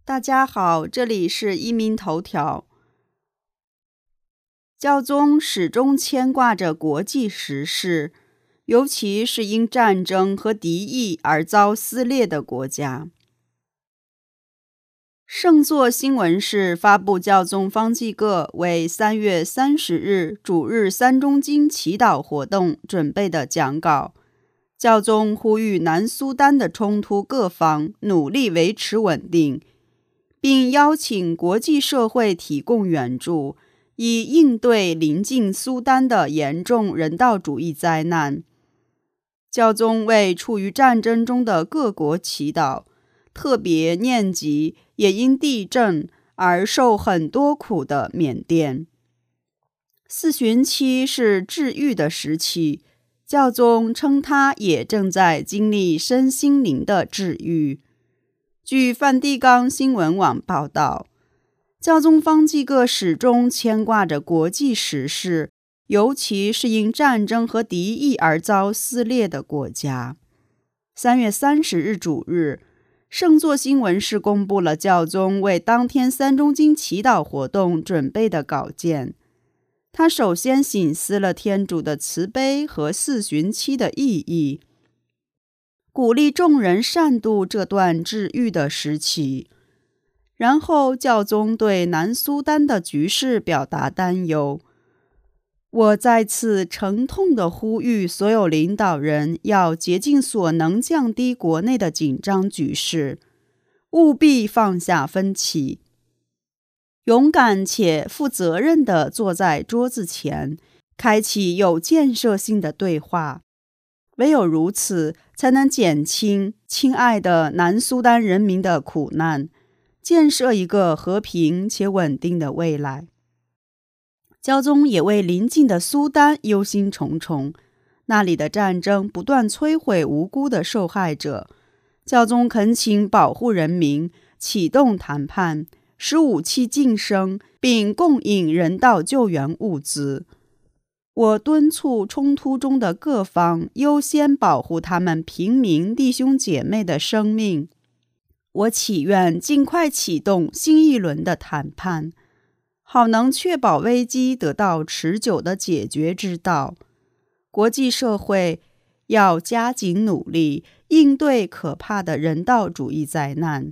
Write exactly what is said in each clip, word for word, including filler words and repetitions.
大家好，这里是一民头条。教宗始终牵挂着国际时事，尤其是因战争和敌意而遭撕裂的国家。圣座新闻室发布教宗方济各为三月三十日主日三中经祈祷活动准备的讲稿。教宗呼吁南苏丹的冲突各方努力维持稳定，并邀请国际社会提供援助，以应对临近苏丹的严重人道主义灾难。教宗为处于战争中的各国祈祷，特别念及也因地震而受很多苦的缅甸。四旬期是治愈的时期，教宗称他也正在经历身心灵的治愈。据梵蒂冈新闻网报道，教宗方济各始终牵挂着国际时事，尤其是因战争和敌意而遭撕裂的国家。三月三十日主日，圣座新闻室公布了教宗为当天三中经祈祷活动准备的稿件。他首先省思了天主的慈悲和四旬期的意义，鼓励众人善度这段治愈的时期。然后教宗对南苏丹的局势表达担忧。我再次沉痛地呼吁所有领导人要竭尽所能降低国内的紧张局势，务必放下分歧，勇敢且负责任地坐在桌子前，开启有建设性的对话。唯有如此，才能减轻亲爱的南苏丹人民的苦难，建设一个和平且稳定的未来。教宗也为邻近的苏丹忧心忡忡，那里的战争不断摧毁无辜的受害者。教宗恳请保护人民，启动谈判，使武器晋升，并供应人道救援物资。我敦促冲突中的各方优先保护他们平民弟兄姐妹的生命。我祈愿尽快启动新一轮的谈判，好能确保危机得到持久的解决之道。国际社会要加紧努力，应对可怕的人道主义灾难。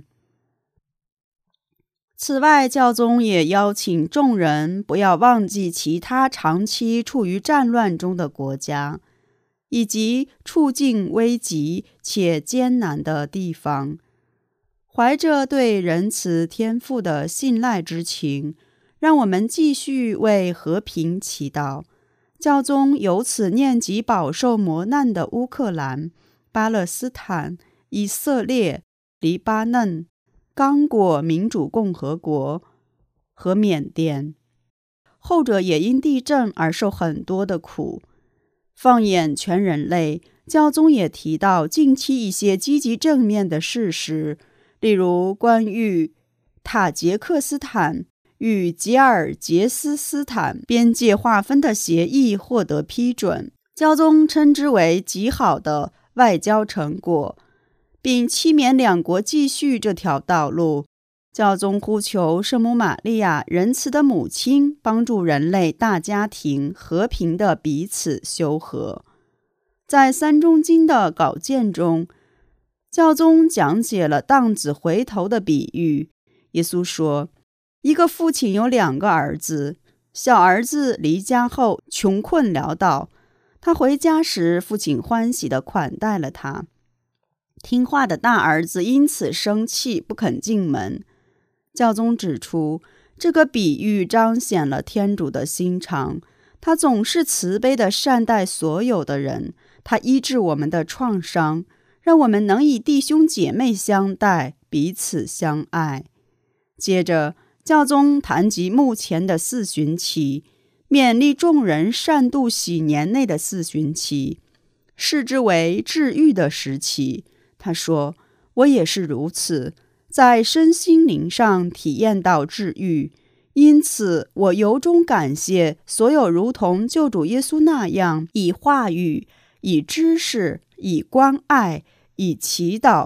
此外，教宗也邀请众人不要忘记其他长期处于战乱中的国家，以及处境危急且艰难的地方。怀着对仁慈天父的信赖之情，让我们继续为和平祈祷。教宗由此念及饱受磨难的乌克兰、巴勒斯坦、以色列、黎巴嫩、刚果民主共和国和缅甸，后者也因地震而受很多的苦。放眼全人类，教宗也提到近期一些积极正面的事实，例如关于塔吉克斯坦与吉尔吉斯斯坦边界划分的协议获得批准，教宗称之为极好的外交成果，并期勉两国继续这条道路。教宗呼求圣母玛利亚仁慈的母亲帮助人类大家庭和平的彼此修和。在三中经的稿件中，教宗讲解了荡子回头的比喻。耶稣说，一个父亲有两个儿子，小儿子离家后穷困潦倒，他回家时，父亲欢喜地款待了他。听话的大儿子因此生气，不肯进门。教宗指出，这个比喻彰显了天主的心肠，他总是慈悲地善待所有的人，他医治我们的创伤，让我们能以弟兄姐妹相待，彼此相爱。接着，教宗谈及目前的四旬期，勉励众人善度喜年内的四旬期，视之为治愈的时期。他说，我也是如此，在身心灵上体验到治愈，因此我由衷感谢所有如同救主耶稣那样以话语、以知识、以关爱、以祈祷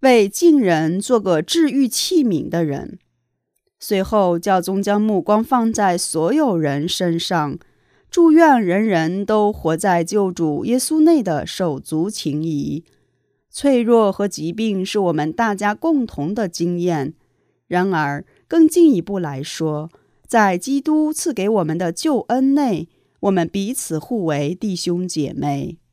为近人做个治愈器皿的人。随后，教宗将目光放在所有人身上，祝愿人人都活在救主耶稣内的手足情谊。脆弱和疾病是我们大家共同的经验，然而更进一步来说，在基督赐给我们的救恩内，我们彼此互为弟兄姐妹。